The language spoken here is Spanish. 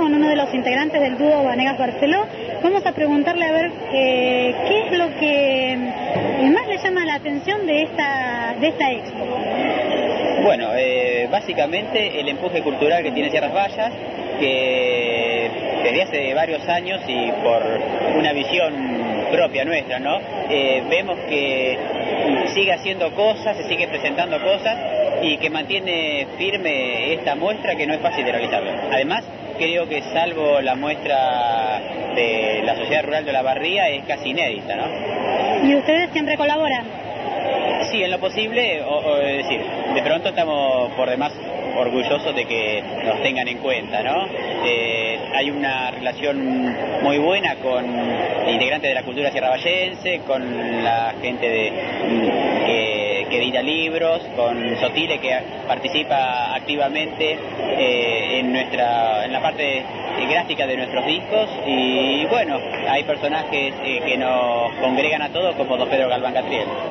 con uno de los integrantes del dúo Vanegas Barceló. Vamos a preguntarle a ver qué es lo que más le llama la atención de esta expo. Bueno, básicamente el empuje cultural que tiene Sierras Vallas, que desde hace varios años y por una visión propia nuestra, ¿no? Vemos que sigue haciendo cosas, se sigue presentando cosas y que mantiene firme esta muestra que no es fácil de realizarla. Además, creo que salvo la muestra de la Sociedad Rural de Olavarría es casi inédita, ¿no? ¿Y ustedes siempre colaboran? Sí, en lo posible, es decir, de pronto estamos por demás orgullosos de que nos tengan en cuenta, ¿no? Hay una relación muy buena con integrantes de la cultura sierravallense, con la gente que edita libros, con Sotile, que participa activamente en la parte gráfica de nuestros discos, y bueno, hay personajes que nos congregan a todos, como don Pedro Galván Catriel.